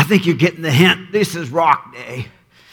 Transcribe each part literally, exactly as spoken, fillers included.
I think you're getting the hint. This is rock day.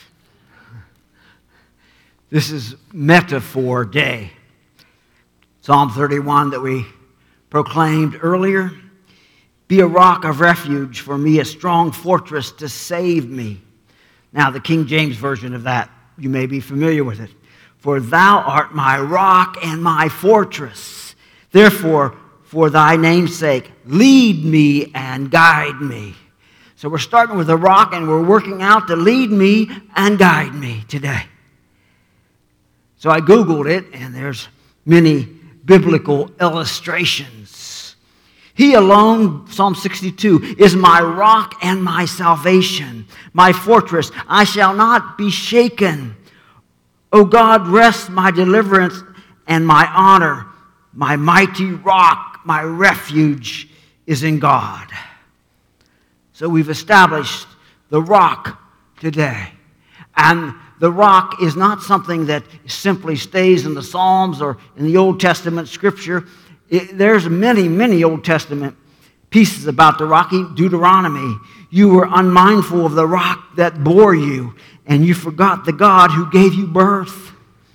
This is metaphor day. Psalm thirty-one that we proclaimed earlier. Be a rock of refuge for me, a strong fortress to save me. Now, the King James Version of that, you may be familiar with it. For thou art my rock and my fortress. Therefore, for thy name's sake, lead me and guide me. So we're starting with a rock and we're working out to lead me and guide me today. So I Googled it, and there's many biblical illustrations. He alone, Psalm sixty-two, is my rock and my salvation, my fortress. I shall not be shaken. O God, rest my deliverance and my honor. My mighty rock, my refuge is in God. So we've established the rock today. And the rock is not something that simply stays in the Psalms or in the Old Testament Scripture. It, there's many, many Old Testament pieces about the rock. Deuteronomy, you were unmindful of the rock that bore you, and you forgot the God who gave you birth.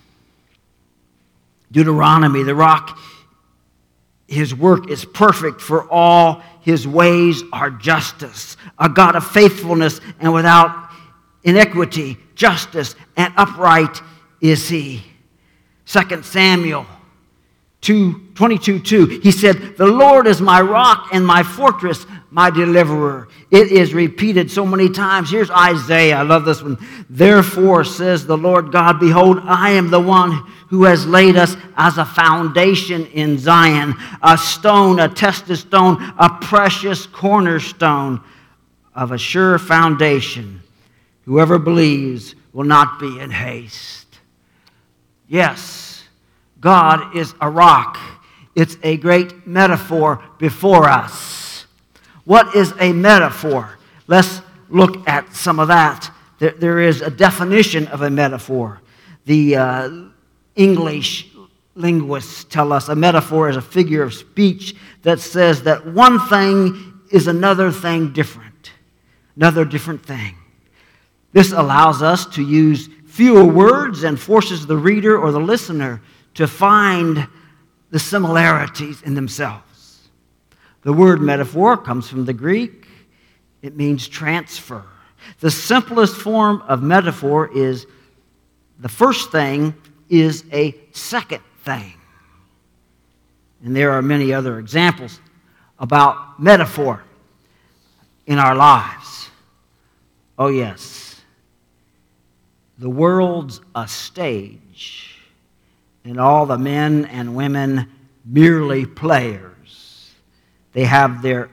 Deuteronomy, the rock, his work is perfect, for all his ways are justice. A God of faithfulness and without iniquity, justice, and upright is he. Second Samuel two, twenty-two two, he said, the Lord is my rock and my fortress, my deliverer. It is repeated so many times. Here's Isaiah. I love this one. Therefore, says the Lord God, behold, I am the one who has laid us as a foundation in Zion, a stone, a tested stone, a precious cornerstone of a sure foundation. Whoever believes will not be in haste. Yes, God is a rock. It's a great metaphor before us. What is a metaphor? Let's look at some of that. There, there is a definition of a metaphor. The uh, English linguists tell us a metaphor is a figure of speech that says that one thing is another thing different. Another different thing. This allows us to use fewer words and forces the reader or the listener to find the similarities in themselves. The word metaphor comes from the Greek. It means transfer. The simplest form of metaphor is the first thing is a second thing. And there are many other examples about metaphor in our lives. Oh, yes. The world's a stage, and all the men and women merely players. They have their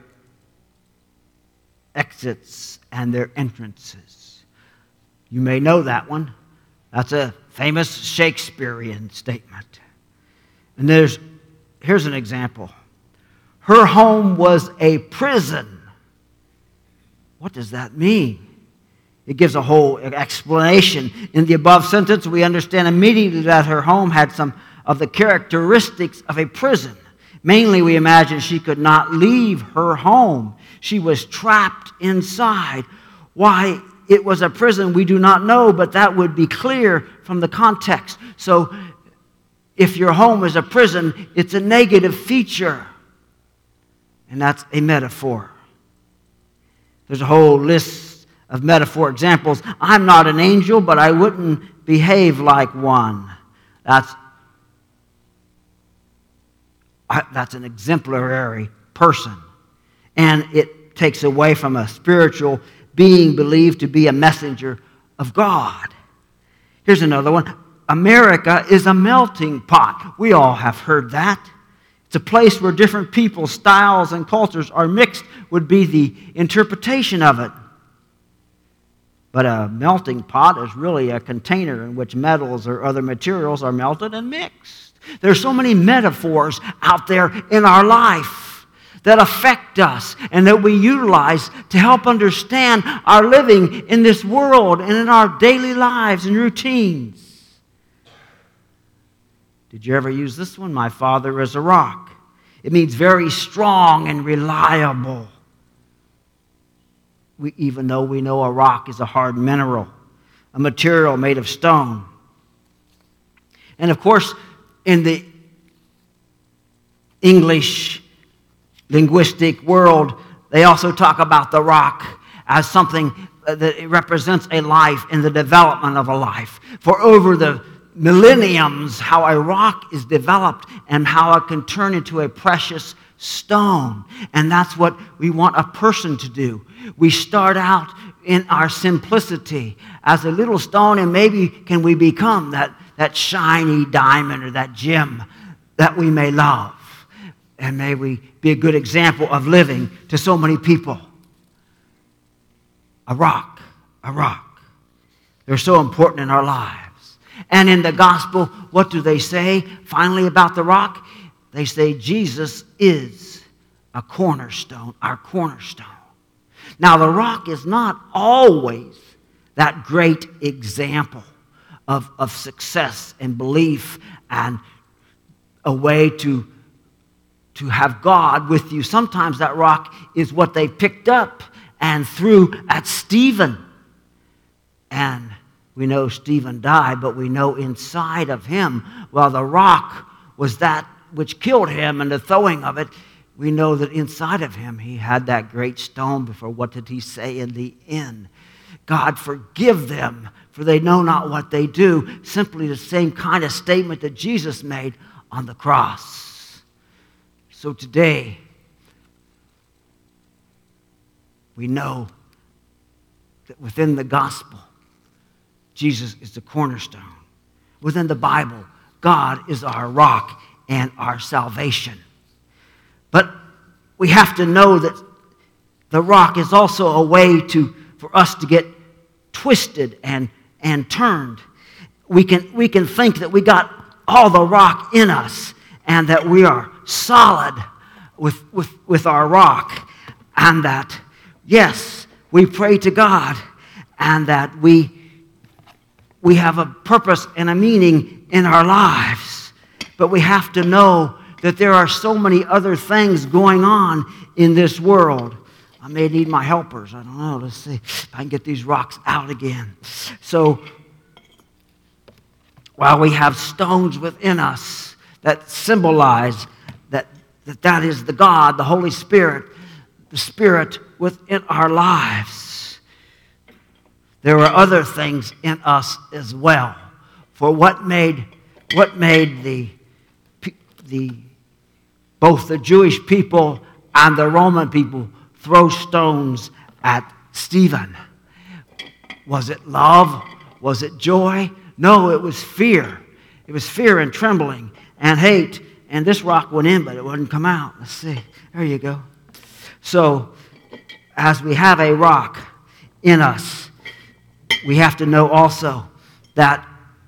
exits and their entrances. You may know that one. That's a famous Shakespearean statement. And there's here's an example. Her home was a prison. What does that mean? It gives a whole explanation. In the above sentence, we understand immediately that her home had some of the characteristics of a prison. Mainly, we imagine she could not leave her home. She was trapped inside. Why it was a prison, we do not know, but that would be clear from the context. So, if your home is a prison, it's a negative feature. And that's a metaphor. There's a whole list of metaphor examples. I'm not an angel, but I wouldn't behave like one. That's, that's an exemplary person. And it takes away from a spiritual being believed to be a messenger of God. Here's another one. America is a melting pot. We all have heard that. It's a place where different people's styles and cultures are mixed, would be the interpretation of it. But a melting pot is really a container in which metals or other materials are melted and mixed. There's so many metaphors out there in our life that affect us and that we utilize to help understand our living in this world and in our daily lives and routines. Did you ever use this one? My father is a rock. It means very strong and reliable. we, even though we know a rock is a hard mineral, a material made of stone. And of course, in the English linguistic world, they also talk about the rock as something that represents a life in the development of a life. For over the millenniums, how a rock is developed and how it can turn into a precious stone. And that's what we want a person to do. We start out in our simplicity as a little stone, and maybe can we become that, that shiny diamond or that gem that we may love. And may we be a good example of living to so many people. A rock, a rock. They're so important in our lives. And in the gospel, what do they say finally about the rock? They say Jesus is a cornerstone, our cornerstone. Now, the rock is not always that great example of, of success and belief and a way to, to have God with you. Sometimes that rock is what they picked up and threw at Stephen. And we know Stephen died, but we know inside of him, well, the rock was that which killed him, and the throwing of it, we know that inside of him he had that great stone. Before, what did he say in the end? God, forgive them, for they know not what they do. Simply the same kind of statement that Jesus made on the cross. So today, we know that within the gospel, Jesus is the cornerstone. Within the Bible, God is our rock and our salvation. But we have to know that the rock is also a way to for us to get twisted and, and turned. We can, we can think that we got all the rock in us and that we are solid with, with, with our rock, and that, yes, we pray to God, and that we, we have a purpose and a meaning in our lives. But we have to know that there are so many other things going on in this world. I may need my helpers. I don't know. Let's see if I can get these rocks out again. So, while we have stones within us that symbolize that that, that is the God, the Holy Spirit, the Spirit within our lives, there are other things in us as well. For what made what made the the both the Jewish people and the Roman people throw stones at Stephen? Was it love? Was it joy? No, it was fear. It was fear and trembling and hate. And this rock went in, but it wouldn't come out. Let's see. There you go. So, as we have a rock in us, we have to know also that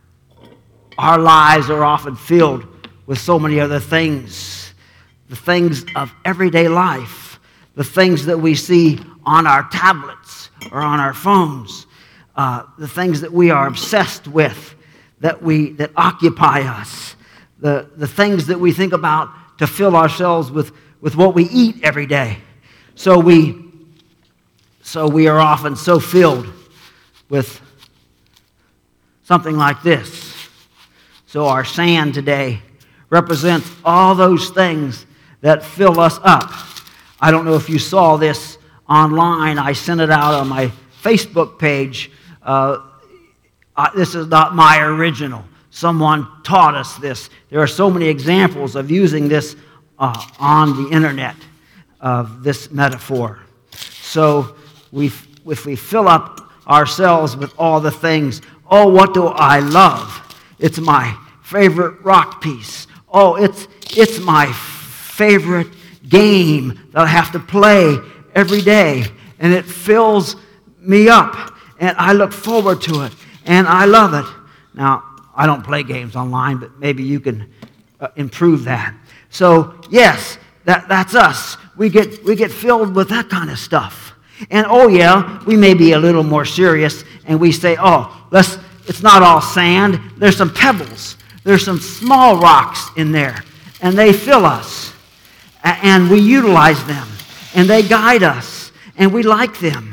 our lives are often filled with so many other things. The things of everyday life. The things that we see on our tablets or on our phones. Uh, the things that we are obsessed with, that we that occupy us. The, the things that we think about to fill ourselves with, with what we eat every day. So we, so we are often so filled with something like this. So our sand today represents all those things that fill us up. I don't know if you saw this online. I sent it out on my Facebook page. Uh, uh, this is not my original. Someone taught us this. There are so many examples of using this uh, on the internet, of this metaphor. So we, if we fill up ourselves with all the things, oh, what do I love? It's my favorite rock piece. Oh, it's it's my favorite game that I have to play every day, and it fills me up, and I look forward to it, and I love it. Now, I don't play games online, but maybe you can uh, improve that. So, yes, that, that's us. We get we get filled with that kind of stuff. And oh yeah, we may be a little more serious, and we say, oh, let's it's not all sand. There's some pebbles. There's some small rocks in there, and they fill us, and we utilize them, and they guide us, and we like them.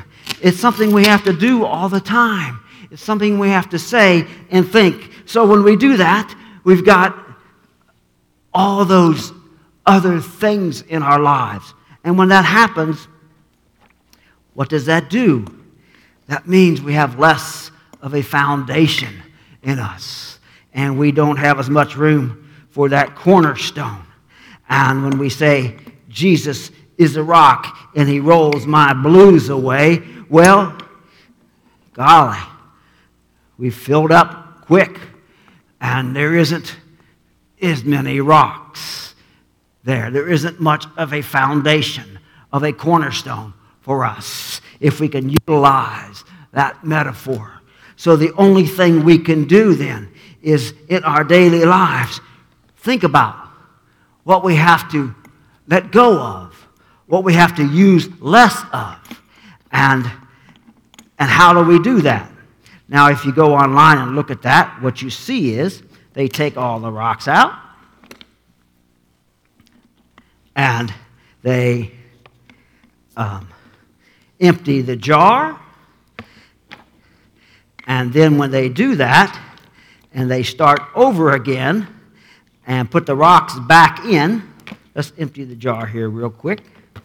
It's something we have to do all the time. It's something we have to say and think. So when we do that, we've got all those other things in our lives. And when that happens, what does that do? That means we have less of a foundation in us. And we don't have as much room for that cornerstone. And when we say, Jesus is a rock and he rolls my blues away, well, golly, we filled up quick. And there isn't as many rocks there. There isn't much of a foundation, of a cornerstone for us, if we can utilize that metaphor. So the only thing we can do then is in our daily lives, think about what we have to let go of, what we have to use less of, and, and how do we do that? Now, if you go online and look at that, what you see is they take all the rocks out, and they um, empty the jar. And then when they do that, and they start over again and put the rocks back in, let's empty the jar here real quick.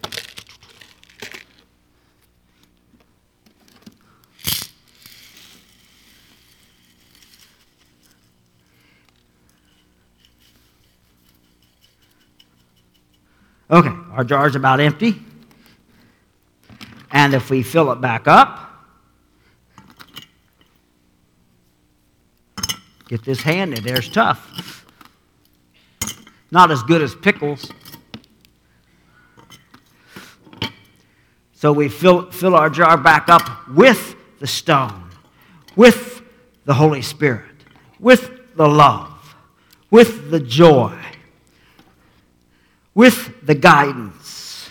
Okay, our jar's about empty. And if we fill it back up, get this hand in there, it's tough. Not as good as pickles. So we fill, fill our jar back up with the stone, with the Holy Spirit, with the love, with the joy, with the guidance,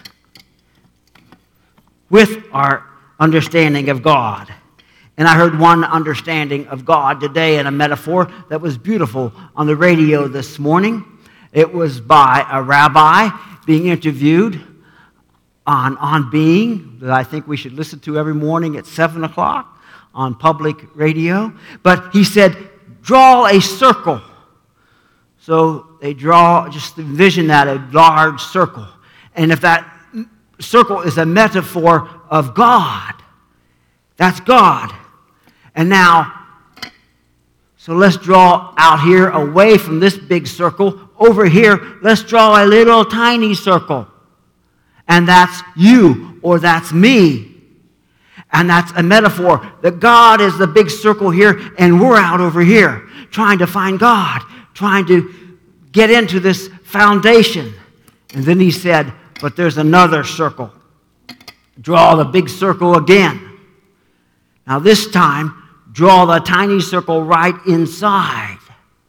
with our understanding of God. And I heard one understanding of God today in a metaphor that was beautiful on the radio this morning. It was by a rabbi being interviewed on On Being, that I think we should listen to every morning at seven o'clock on public radio. But he said, draw a circle. So they draw, just envision that, a large circle. And if that circle is a metaphor of God, that's God. And now, so let's draw out here away from this big circle. Over here, let's draw a little tiny circle. And that's you, or that's me. And that's a metaphor that God is the big circle here, and we're out over here trying to find God, trying to get into this foundation. And then he said, but there's another circle. Draw the big circle again. Now this time, draw the tiny circle right inside.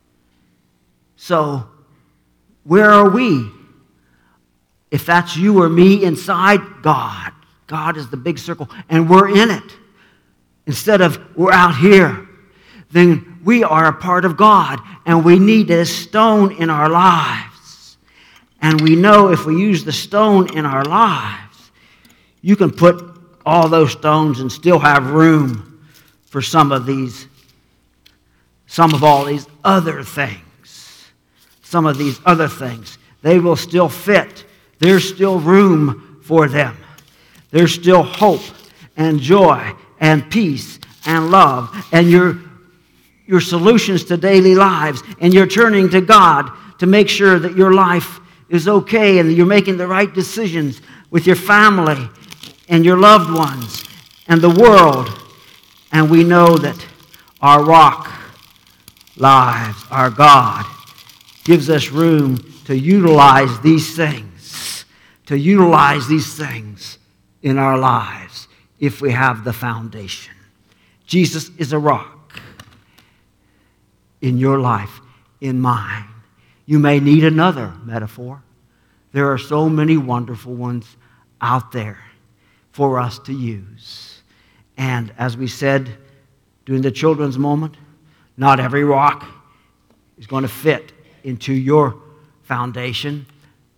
So, where are we? If that's you or me inside God, God is the big circle, and we're in it. Instead of we're out here, then we are a part of God, and we need a stone in our lives. And we know if we use the stone in our lives, you can put all those stones and still have room for some of these, some of all these other things. Some of these other things. They will still fit. There's still room for them. There's still hope and joy and peace and love and your, your solutions to daily lives, and you're turning to God to make sure that your life is okay and that you're making the right decisions with your family and your loved ones and the world. And we know that our rock lives, our God, gives us room to utilize these things, to utilize these things in our lives if we have the foundation. Jesus is a rock in your life, in mine. You may need another metaphor. There are so many wonderful ones out there for us to use. And as we said during the children's moment, not every rock is going to fit into your foundation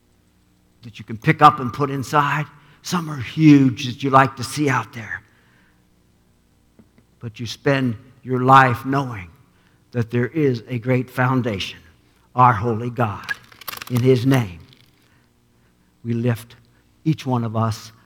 that you can pick up and put inside. Some are huge that you like to see out there. but you spend your life knowing that there is a great foundation, our holy God. In His name, we lift each one of us